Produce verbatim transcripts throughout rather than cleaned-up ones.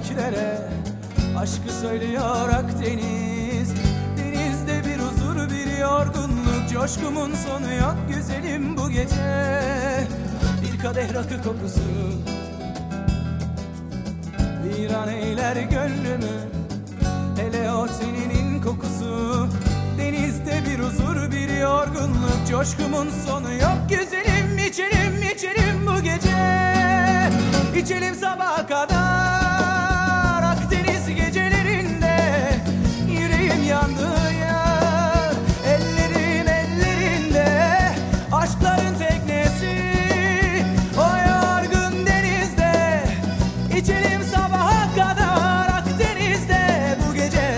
göklere. Aşkı söylüyor Akdeniz. Denizde bir huzur, bir yorgunluk, coşkumun sonu yok güzelim bu gece. Bir kadeh rakı kokusu bir an eyler gönlümü. Hele o teninin kokusu. Denizde bir huzur, bir yorgunluk, coşkumun sonu yok güzelim. İçelim içelim bu gece, İçelim sabaha kadar. Akdeniz gecelerinde yüreğim yandı yar. Ellerim ellerinde aşkların teknesi. O yorgun denizde İçelim sabaha kadar. Akdeniz'de bu gece.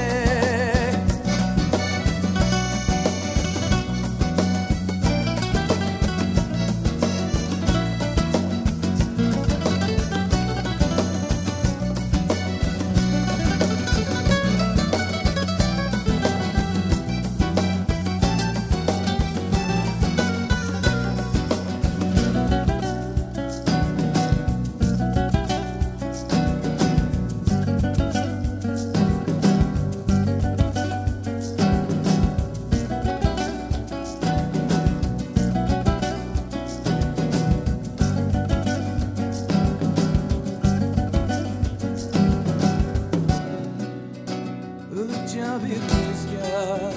Ilıkça bir rüzgar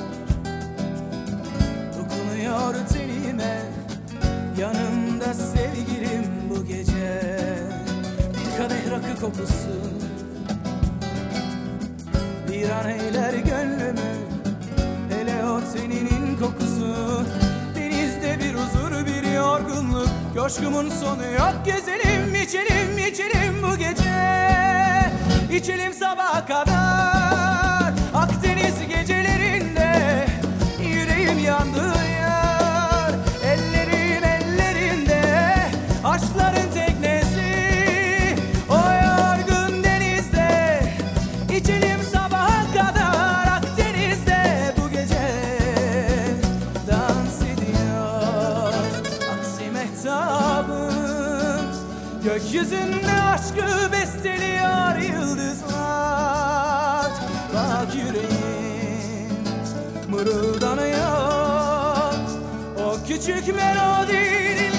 dokunuyor tenime. Yanımda sevgilim bu gece. Bir kadeh rakı kokusu bir an eyler gönlümü. Hele o teninin kokusu. Denizde bir huzur, bir yorgunluk, coşkumun sonu yok güzelim. İçelim içelim bu gece, İçelim sabaha kadar. Akdeniz gecelerinde yüreğim yandı yar. Ellerim ellerinde aşkların teknesi. O yorgun denizde İçelim sabaha kadar. Akdeniz'de bu gece dans ediyor aksi mehtabım. Gökyüzünde aşkı besteliyor yıldızlar. Bak yüreğim mırıldanıyor o küçük melodi.